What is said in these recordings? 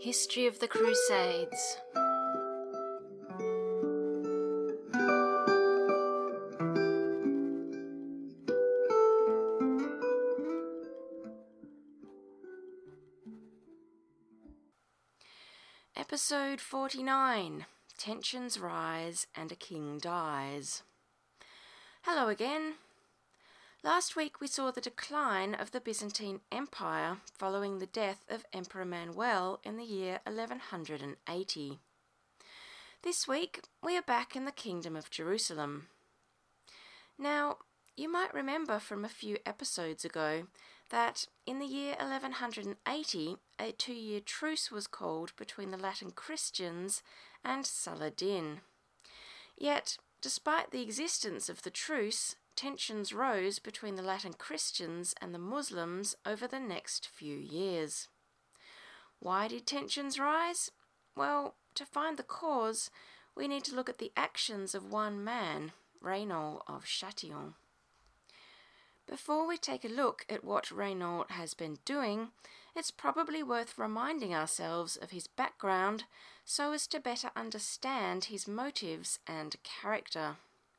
History of the Crusades. Episode 49. Tensions rise and a king dies. Hello again. Last week we saw the decline of the Byzantine Empire following the death of Emperor Manuel in the year 1180. This week we are back in the Kingdom of Jerusalem. Now, you might remember from a few episodes ago that in the year 1180 a 2-year truce was called between the Latin Christians and Saladin. Yet, despite the existence of the truce, tensions rose between the Latin Christians and the Muslims over the next few years. Why did tensions rise? Well, to find the cause, we need to look at the actions of one man, Raynald of Châtillon. Before we take a look at what Raynald has been doing, it's probably worth reminding ourselves of his background so as to better understand his motives and character.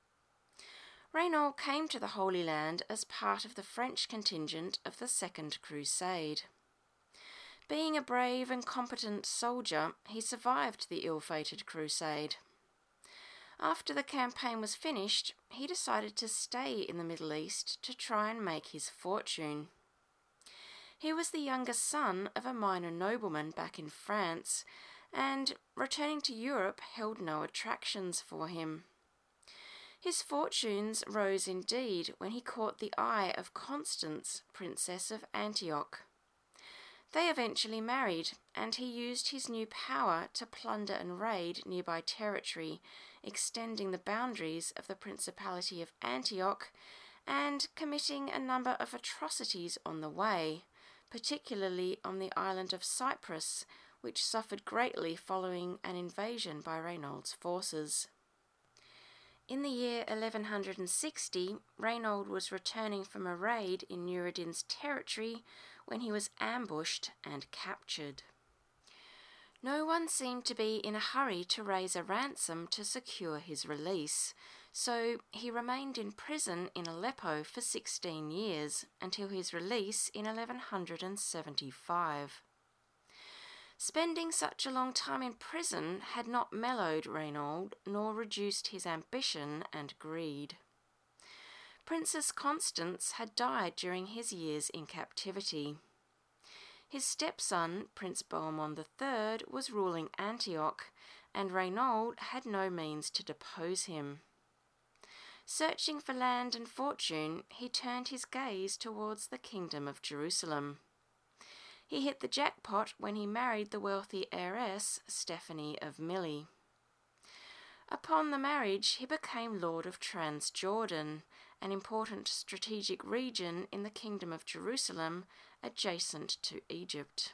Raynald came to the Holy Land as part of the French contingent of the Second Crusade. Being a brave and competent soldier, he survived the ill-fated crusade. After the campaign was finished, he decided to stay in the Middle East to try and make his fortune. He was the younger son of a minor nobleman back in France, and returning to Europe held no attractions for him. His fortunes rose indeed when he caught the eye of Constance, Princess of Antioch. They eventually married, and he used his new power to plunder and raid nearby territory, extending the boundaries of the Principality of Antioch and committing a number of atrocities on the way, particularly on the island of Cyprus, which suffered greatly following an invasion by Raynald's forces. In the year 1160, Raynald was returning from a raid in Nur ad-Din's territory when he was ambushed and captured. No one seemed to be in a hurry to raise a ransom to secure his release, so he remained in prison in Aleppo for 16 years until his release in 1175. Spending such a long time in prison had not mellowed Raynald nor reduced his ambition and greed. Princess Constance had died during his years in captivity. His stepson, Prince Bohemond III, was ruling Antioch, and Raynald had no means to depose him. Searching for land and fortune, he turned his gaze towards the Kingdom of Jerusalem. He hit the jackpot when he married the wealthy heiress Stephanie of Milly. Upon the marriage, he became Lord of Transjordan, an important strategic region in the Kingdom of Jerusalem adjacent to Egypt.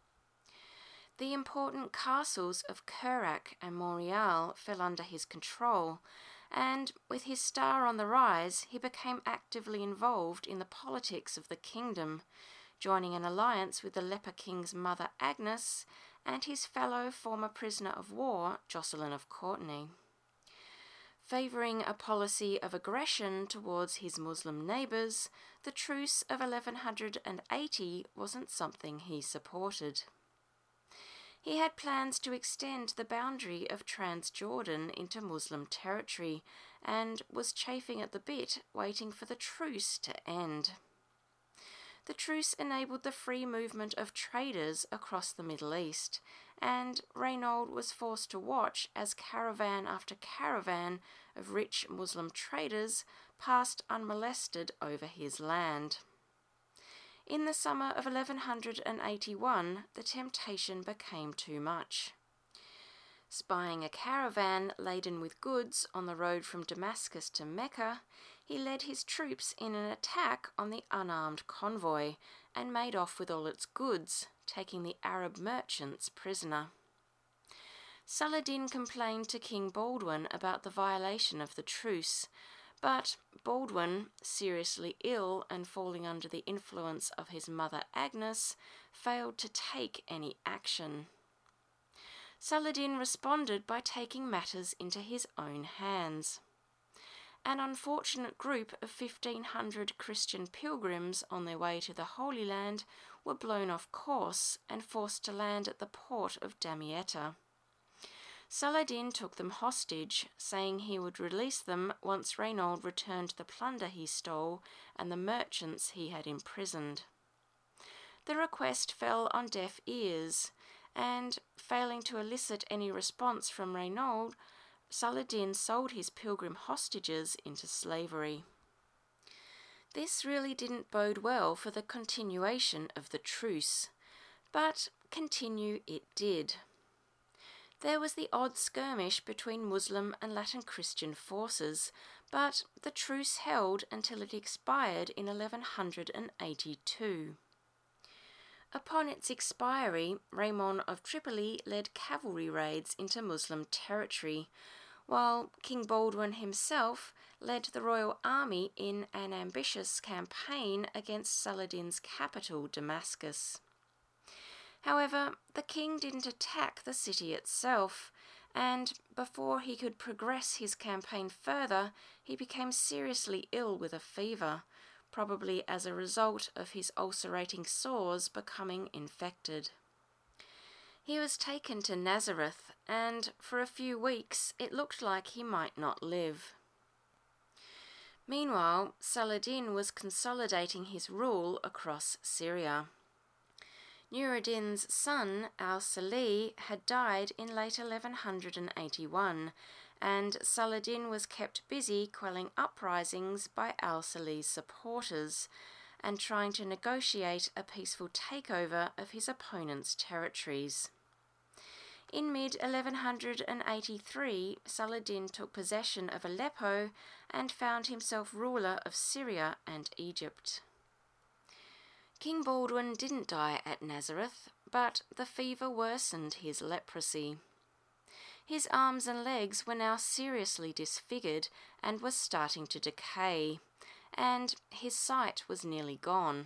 The important castles of Kerak and Montreal fell under his control, and with his star on the rise, he became actively involved in the politics of the kingdom, joining an alliance with the leper king's mother Agnes and his fellow former prisoner of war, Jocelyn of Courtenay. Favouring a policy of aggression towards his Muslim neighbours, the truce of 1180 wasn't something he supported. He had plans to extend the boundary of Transjordan into Muslim territory and was chafing at the bit, waiting for the truce to end. The truce enabled the free movement of traders across the Middle East, and Raynald was forced to watch as caravan after caravan of rich Muslim traders passed unmolested over his land. In the summer of 1181, the temptation became too much. Spying a caravan laden with goods on the road from Damascus to Mecca, he led his troops in an attack on the unarmed convoy and made off with all its goods, taking the Arab merchants prisoner. Saladin complained to King Baldwin about the violation of the truce, but Baldwin, seriously ill and falling under the influence of his mother Agnes, failed to take any action. Saladin responded by taking matters into his own hands. An unfortunate group of 1,500 Christian pilgrims on their way to the Holy Land were blown off course and forced to land at the port of Damietta. Saladin took them hostage, saying he would release them once Reynaud returned the plunder he stole and the merchants he had imprisoned. The request fell on deaf ears, and, failing to elicit any response from Reynaud, Saladin sold his pilgrim hostages into slavery. This really didn't bode well for the continuation of the truce, but continue it did. There was the odd skirmish between Muslim and Latin Christian forces, but the truce held until it expired in 1182. Upon its expiry, Raymond of Tripoli led cavalry raids into Muslim territory, while King Baldwin himself led the royal army in an ambitious campaign against Saladin's capital, Damascus. However, the king didn't attack the city itself, and before he could progress his campaign further, he became seriously ill with a fever, probably as a result of his ulcerating sores becoming infected. He was taken to Nazareth, and for a few weeks it looked like he might not live. Meanwhile, Saladin was consolidating his rule across Syria. Nur ad-Din's son, al-Salih, had died in late 1181, and Saladin was kept busy quelling uprisings by al-Salih's supporters and trying to negotiate a peaceful takeover of his opponent's territories. In mid-1183, Saladin took possession of Aleppo and found himself ruler of Syria and Egypt. King Baldwin didn't die at Nazareth, but the fever worsened his leprosy. His arms and legs were now seriously disfigured and was starting to decay, and his sight was nearly gone.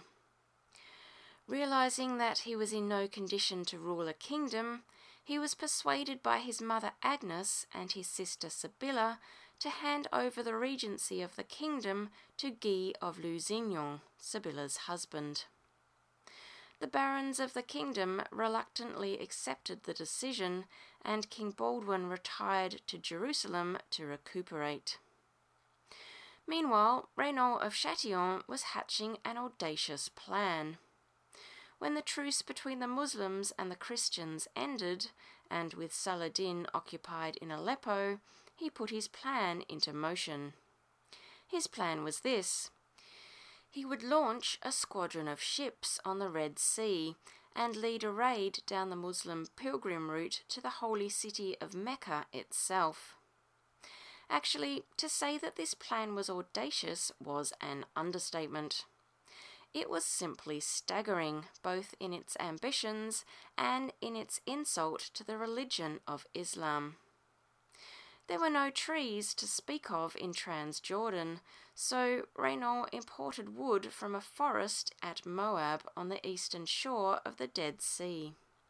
Realizing that he was in no condition to rule a kingdom, he was persuaded by his mother Agnes and his sister Sibylla to hand over the regency of the kingdom to Guy of Lusignan, Sibylla's husband. The barons of the kingdom reluctantly accepted the decision, and King Baldwin retired to Jerusalem to recuperate. Meanwhile, Reynaud of Châtillon was hatching an audacious plan. When the truce between the Muslims and the Christians ended, and with Saladin occupied in Aleppo, he put his plan into motion. His plan was this. He would launch a squadron of ships on the Red Sea and lead a raid down the Muslim pilgrim route to the holy city of Mecca itself. Actually, to say that this plan was audacious was an understatement. It was simply staggering, both in its ambitions and in its insult to the religion of Islam. There were no trees to speak of in Transjordan, so Reynaud imported wood from a forest at Moab on the eastern shore of the Dead Sea.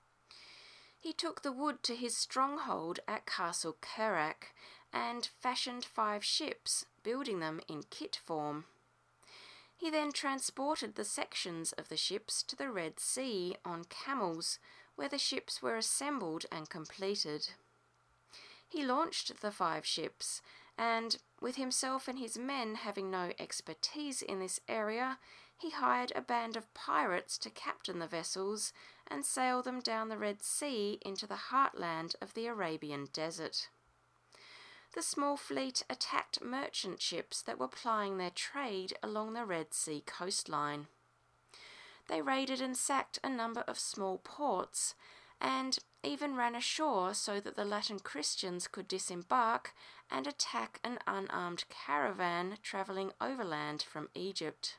He took the wood to his stronghold at Castle Kerak and fashioned 5 ships, building them in kit form. He then transported the sections of the ships to the Red Sea on camels, where the ships were assembled and completed. He launched the 5 ships, and, with himself and his men having no expertise in this area, he hired a band of pirates to captain the vessels and sail them down the Red Sea into the heartland of the Arabian desert. The small fleet attacked merchant ships that were plying their trade along the Red Sea coastline. They raided and sacked a number of small ports, and even ran ashore so that the Latin Christians could disembark and attack an unarmed caravan travelling overland from Egypt.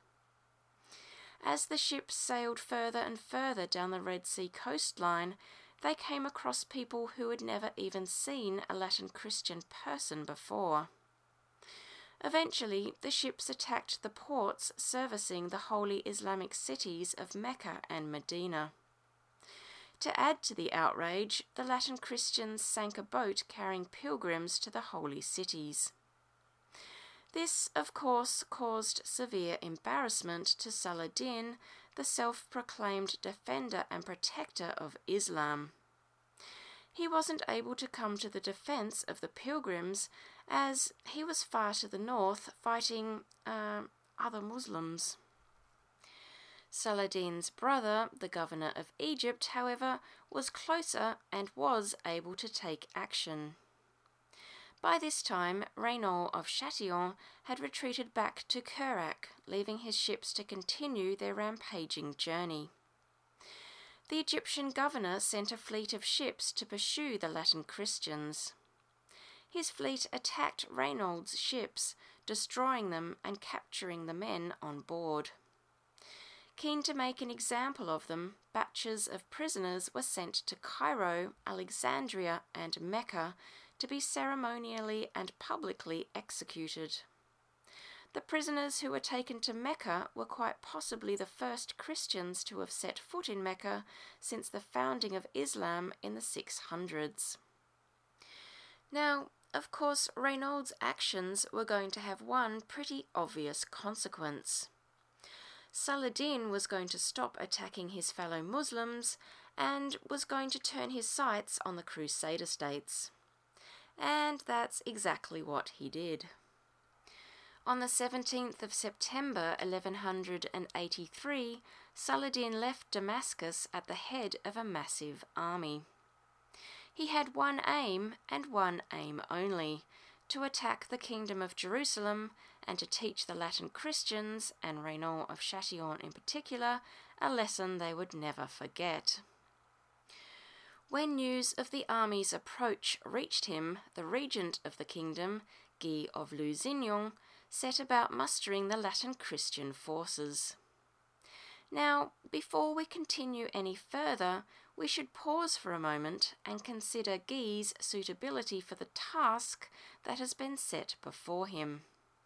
As the ships sailed further and further down the Red Sea coastline, they came across people who had never even seen a Latin Christian person before. Eventually, the ships attacked the ports servicing the holy Islamic cities of Mecca and Medina. To add to the outrage, the Latin Christians sank a boat carrying pilgrims to the holy cities. This, of course, caused severe embarrassment to Saladin, the self-proclaimed defender and protector of Islam. He wasn't able to come to the defence of the pilgrims as he was far to the north fighting other Muslims. Saladin's brother, the governor of Egypt, however, was closer and was able to take action. By this time, Raynaud of Chatillon had retreated back to Kerak, leaving his ships to continue their rampaging journey. The Egyptian governor sent a fleet of ships to pursue the Latin Christians. His fleet attacked Raynaud's ships, destroying them and capturing the men on board. Keen to make an example of them, batches of prisoners were sent to Cairo, Alexandria, and Mecca to be ceremonially and publicly executed. The prisoners who were taken to Mecca were quite possibly the first Christians to have set foot in Mecca since the founding of Islam in the 600s. Now, of course, Raynaud's actions were going to have one pretty obvious consequence. Saladin was going to stop attacking his fellow Muslims and was going to turn his sights on the Crusader states. And that's exactly what he did. On the 17th of September 1183, Saladin left Damascus at the head of a massive army. He had one aim, and one aim only, to attack the Kingdom of Jerusalem and to teach the Latin Christians, and Raynaud of Chatillon in particular, a lesson they would never forget. When news of the army's approach reached him, the regent of the kingdom, Guy of Lusignan, set about mustering the Latin Christian forces. Now, before we continue any further, we should pause for a moment and consider Guy's suitability for the task that has been set before him.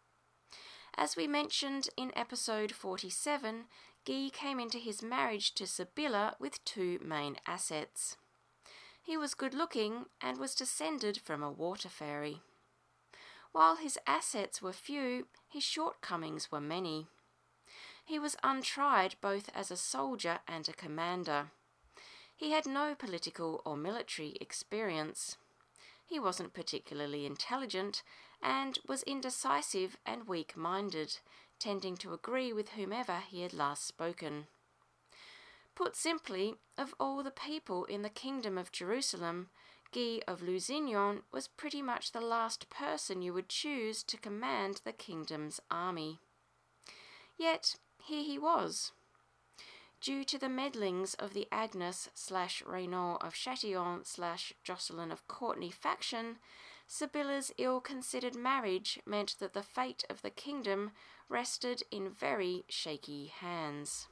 As we mentioned in episode 47, Guy came into his marriage to Sibylla with two main assets. He was good-looking and was descended from a water fairy. While his assets were few, his shortcomings were many. He was untried both as a soldier and a commander. He had no political or military experience. He wasn't particularly intelligent and was indecisive and weak-minded, tending to agree with whomever he had last spoken. Put simply, of all the people in the Kingdom of Jerusalem, Guy of Lusignan was pretty much the last person you would choose to command the kingdom's army. Yet, here he was. Due to the meddlings of the Agnes/Raynaud of Chatillon/Jocelyn of Courtenay faction, Sibylla's ill-considered marriage meant that the fate of the kingdom rested in very shaky hands.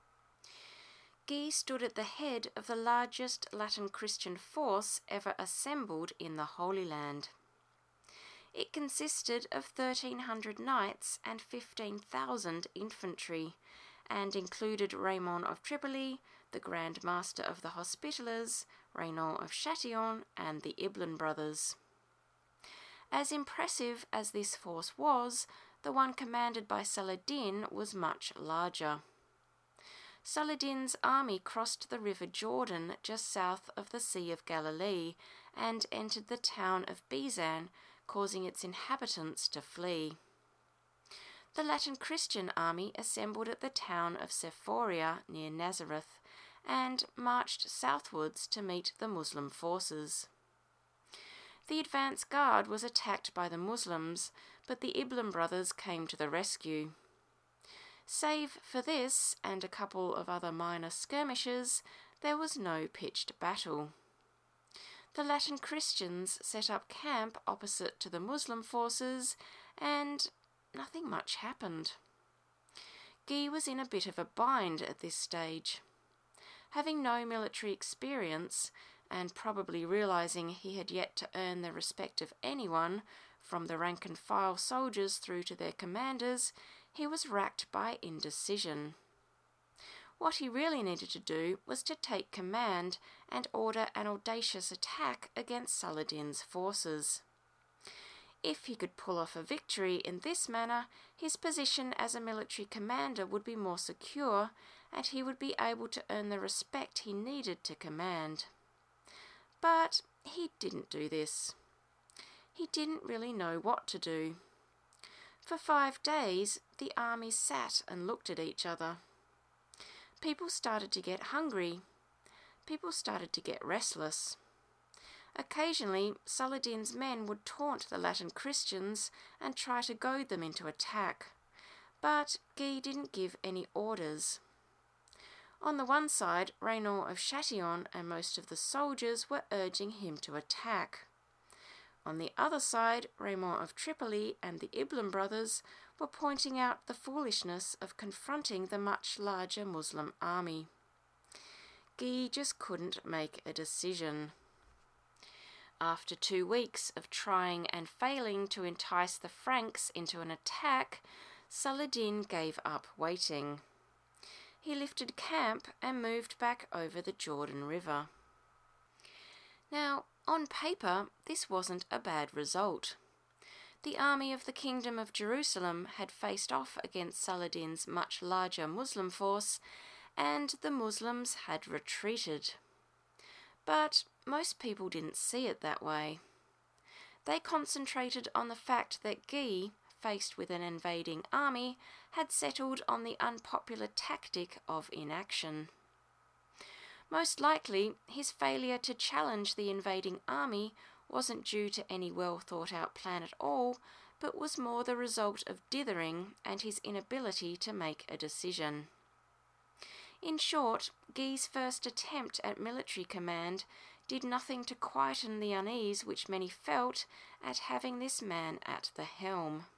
Guy stood at the head of the largest Latin Christian force ever assembled in the Holy Land. It consisted of 1,300 knights and 15,000 infantry, and included Raymond of Tripoli, the Grand Master of the Hospitallers, Raynaud of Chatillon, and the Ibn brothers. As impressive as this force was, the one commanded by Saladin was much larger. Saladin's army crossed the river Jordan just south of the Sea of Galilee and entered the town of Bezan, causing its inhabitants to flee. The Latin Christian army assembled at the town of Sephoria near Nazareth and marched southwards to meet the Muslim forces. The advance guard was attacked by the Muslims, but the Ibn brothers came to the rescue. Save for this and a couple of other minor skirmishes, there was no pitched battle. The Latin Christians set up camp opposite to the Muslim forces, and nothing much happened. Guy was in a bit of a bind at this stage. Having no military experience, and probably realising he had yet to earn the respect of anyone, from the rank-and-file soldiers through to their commanders, he was racked by indecision. What he really needed to do was to take command and order an audacious attack against Saladin's forces. If he could pull off a victory in this manner, his position as a military commander would be more secure, and he would be able to earn the respect he needed to command. But he didn't do this. He didn't really know what to do. For 5 days, the army sat and looked at each other. People started to get hungry. People started to get restless. Occasionally, Saladin's men would taunt the Latin Christians and try to goad them into attack, but Guy didn't give any orders. On the one side, Reynaud of Chatillon and most of the soldiers were urging him to attack. On the other side, Raymond of Tripoli and the Ibn brothers were pointing out the foolishness of confronting the much larger Muslim army. Guy just couldn't make a decision. After 2 weeks of trying and failing to entice the Franks into an attack, Saladin gave up waiting. He lifted camp and moved back over the Jordan River. Now, on paper, this wasn't a bad result. The army of the Kingdom of Jerusalem had faced off against Saladin's much larger Muslim force, and the Muslims had retreated. But most people didn't see it that way. They concentrated on the fact that Guy, faced with an invading army, had settled on the unpopular tactic of inaction. Most likely, his failure to challenge the invading army wasn't due to any well-thought-out plan at all, but was more the result of dithering and his inability to make a decision. In short, Guy's first attempt at military command did nothing to quieten the unease which many felt at having this man at the helm.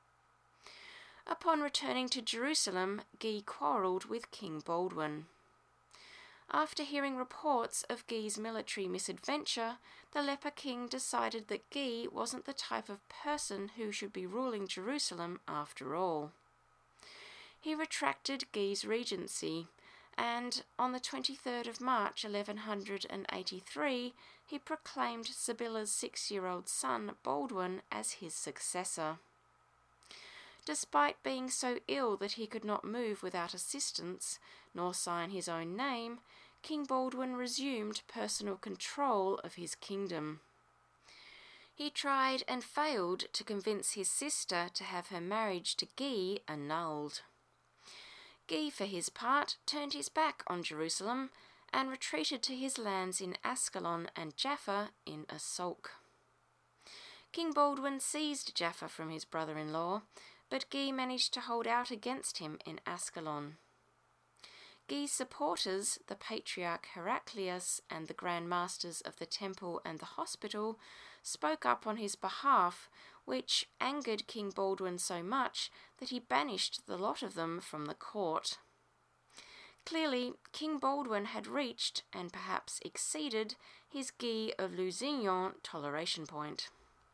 Upon returning to Jerusalem, Guy quarrelled with King Baldwin. After hearing reports of Guy's military misadventure, the leper king decided that Guy wasn't the type of person who should be ruling Jerusalem after all. He retracted Guy's regency, and on the 23rd of March 1183 he proclaimed Sibylla's 6-year-old son Baldwin as his successor. Despite being so ill that he could not move without assistance, nor sign his own name, King Baldwin resumed personal control of his kingdom. He tried and failed to convince his sister to have her marriage to Guy annulled. Guy, for his part, turned his back on Jerusalem and retreated to his lands in Ascalon and Jaffa in a sulk. King Baldwin seized Jaffa from his brother-in-law, but Guy managed to hold out against him in Ascalon. Guy's supporters, the Patriarch Heraclius and the Grand Masters of the Temple and the Hospital, spoke up on his behalf, which angered King Baldwin so much that he banished the lot of them from the court. Clearly, King Baldwin had reached, and perhaps exceeded, his Guy of Lusignan toleration point.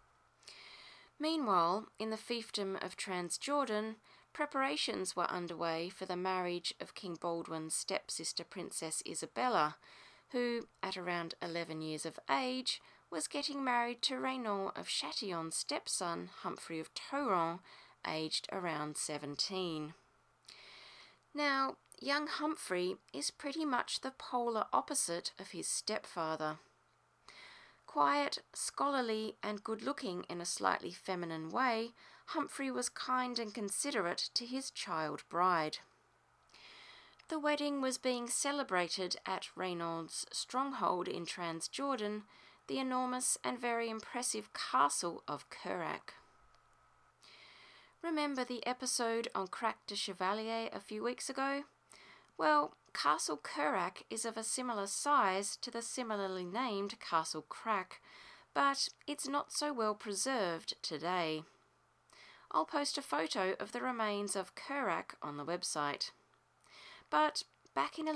Meanwhile, in the fiefdom of Transjordan, preparations were underway for the marriage of King Baldwin's stepsister Princess Isabella, who, at around 11 years of age, was getting married to Reynaud of Chatillon's stepson, Humphrey of Tauron, aged around 17. Now, young Humphrey is pretty much the polar opposite of his stepfather. Quiet, scholarly, and good-looking in a slightly feminine way, Humphrey was kind and considerate to his child bride. The wedding was being celebrated at Reynaud's stronghold in Transjordan, the enormous and very impressive castle of Kerak. Remember the episode on Crac de Chevalier a few weeks ago? Well, Castle Kerak is of a similar size to the similarly named Castle Crac, but it's not so well preserved today. I'll post a photo of the remains of Kerak on the website. But back in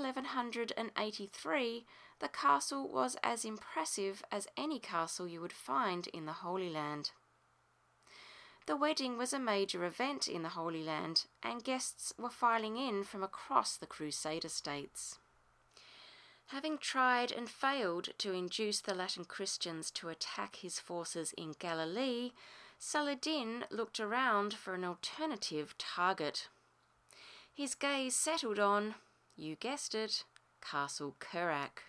1183, the castle was as impressive as any castle you would find in the Holy Land. The wedding was a major event in the Holy Land, and guests were filing in from across the Crusader states. Having tried and failed to induce the Latin Christians to attack his forces in Galilee, Saladin looked around for an alternative target. His gaze settled on, you guessed it, Castle Kerak.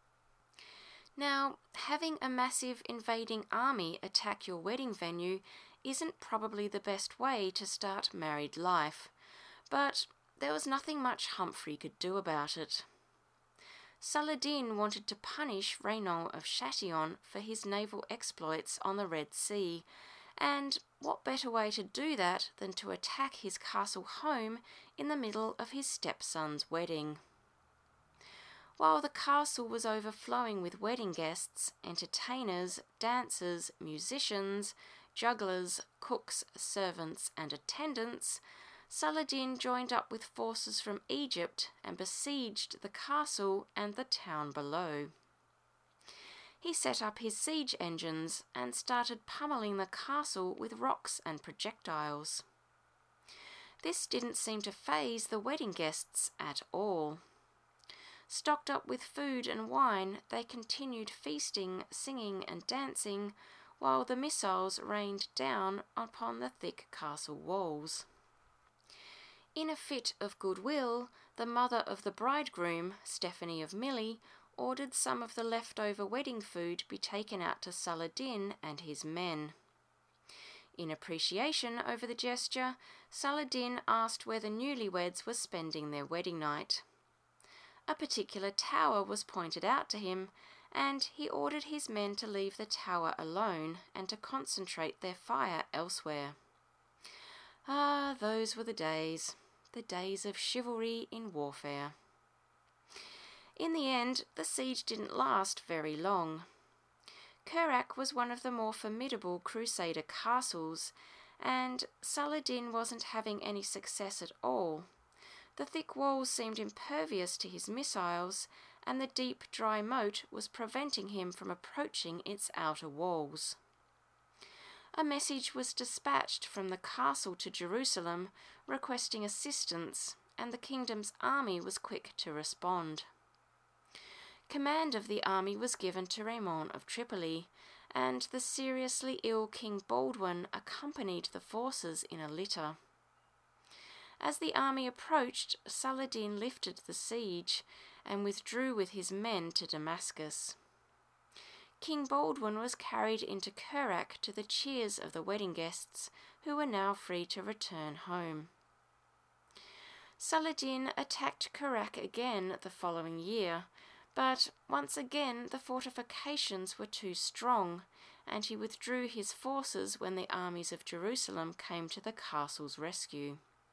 Now, having a massive invading army attack your wedding venue isn't probably the best way to start married life, but there was nothing much Humphrey could do about it. Saladin wanted to punish Raynaud of Chatillon for his naval exploits on the Red Sea, and what better way to do that than to attack his castle home in the middle of his stepson's wedding? While the castle was overflowing with wedding guests, entertainers, dancers, musicians, jugglers, cooks, servants, and attendants, Saladin joined up with forces from Egypt and besieged the castle and the town below. He set up his siege engines and started pummeling the castle with rocks and projectiles. This didn't seem to faze the wedding guests at all. Stocked up with food and wine, they continued feasting, singing, and dancing, while the missiles rained down upon the thick castle walls. In a fit of goodwill, the mother of the bridegroom, Stephanie of Milly, ordered some of the leftover wedding food be taken out to Saladin and his men. In appreciation over the gesture, Saladin asked where the newlyweds were spending their wedding night. A particular tower was pointed out to him, and he ordered his men to leave the tower alone and to concentrate their fire elsewhere. Ah, those were the days of chivalry in warfare. In the end, the siege didn't last very long. Kerak was one of the more formidable Crusader castles, and Saladin wasn't having any success at all. The thick walls seemed impervious to his missiles, and the deep, dry moat was preventing him from approaching its outer walls. A message was dispatched from the castle to Jerusalem requesting assistance, and the kingdom's army was quick to respond. Command of the army was given to Raymond of Tripoli, and the seriously ill King Baldwin accompanied the forces in a litter. As the army approached, Saladin lifted the siege and withdrew with his men to Damascus. King Baldwin was carried into Kerak to the cheers of the wedding guests, who were now free to return home. Saladin attacked Kerak again the following year, but once again the fortifications were too strong, and he withdrew his forces when the armies of Jerusalem came to the castle's rescue.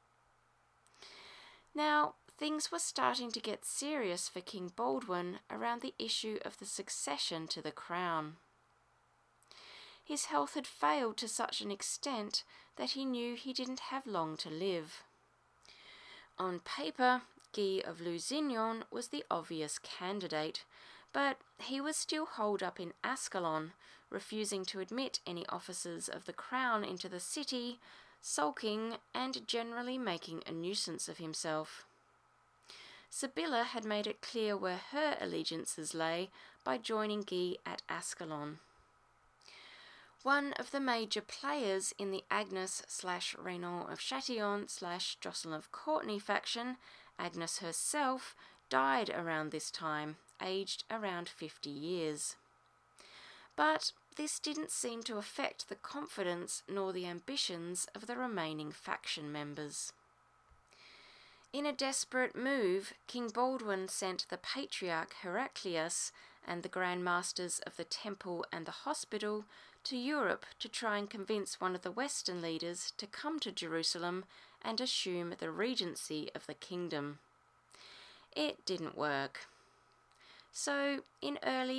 Now, things were starting to get serious for King Baldwin around the issue of the succession to the crown. His health had failed to such an extent that he knew he didn't have long to live. On paper, Guy of Lusignan was the obvious candidate, but he was still holed up in Ascalon, refusing to admit any officers of the crown into the city, sulking and generally making a nuisance of himself. Sibylla had made it clear where her allegiances lay by joining Guy at Ascalon. One of the major players in the Agnes/Raynaud of Chatillon/Jocelyn of Courtenay faction, Agnes herself, died around this time, aged around 50 years. But this didn't seem to affect the confidence nor the ambitions of the remaining faction members. In a desperate move, King Baldwin sent the Patriarch Heraclius and the Grand Masters of the Temple and the Hospital to Europe to try and convince one of the Western leaders to come to Jerusalem and assume the regency of the kingdom. It didn't work. So, in early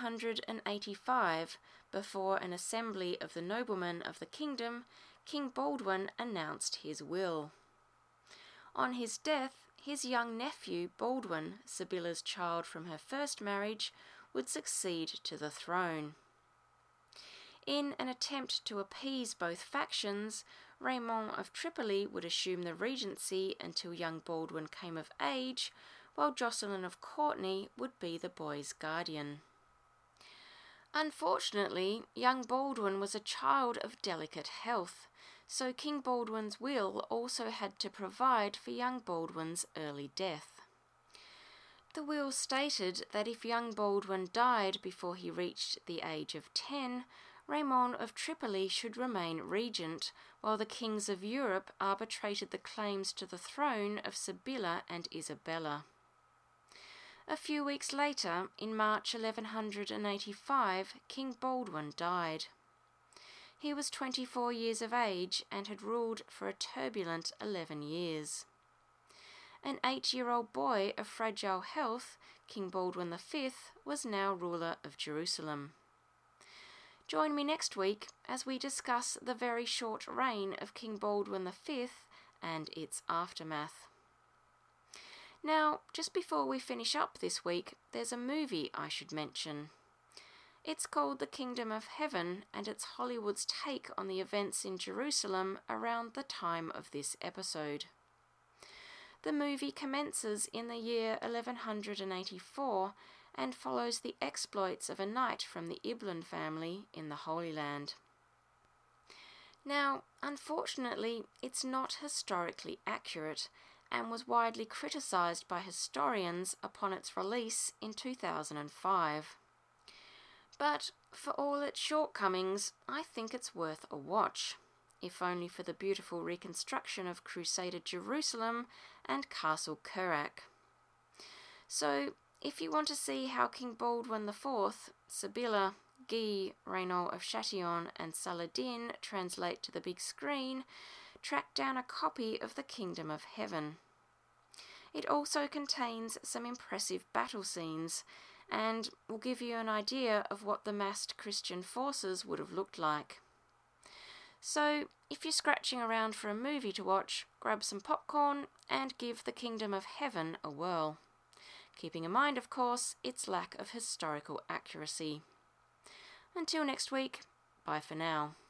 1185, before an assembly of the noblemen of the kingdom, King Baldwin announced his will. On his death, his young nephew Baldwin, Sibylla's child from her first marriage, would succeed to the throne. In an attempt to appease both factions, Raymond of Tripoli would assume the regency until young Baldwin came of age, while Jocelyn of Courtenay would be the boy's guardian. Unfortunately, young Baldwin was a child of delicate health, so King Baldwin's will also had to provide for young Baldwin's early death. The will stated that if young Baldwin died before he reached the age of 10, Raymond of Tripoli should remain regent, while the kings of Europe arbitrated the claims to the throne of Sibylla and Isabella. A few weeks later, in March 1185, King Baldwin died. He was 24 years of age and had ruled for a turbulent 11 years. An 8-year-old boy of fragile health, King Baldwin V, was now ruler of Jerusalem. Join me next week as we discuss the very short reign of King Baldwin V and its aftermath. Now, just before we finish up this week, there's a movie I should mention. It's called The Kingdom of Heaven, and it's Hollywood's take on the events in Jerusalem around the time of this episode. The movie commences in the year 1184 and follows the exploits of a knight from the Iblan family in the Holy Land. Now, unfortunately, it's not historically accurate and was widely criticised by historians upon its release in 2005. But for all its shortcomings, I think it's worth a watch, if only for the beautiful reconstruction of Crusader Jerusalem and Castle Kerak. So, if you want to see how King Baldwin IV, Sibylla, Guy, Renaud of Chatillon and Saladin translate to the big screen, track down a copy of The Kingdom of Heaven. It also contains some impressive battle scenes and will give you an idea of what the massed Christian forces would have looked like. So, if you're scratching around for a movie to watch, grab some popcorn and give The Kingdom of Heaven a whirl. Keeping in mind, of course, its lack of historical accuracy. Until next week, bye for now.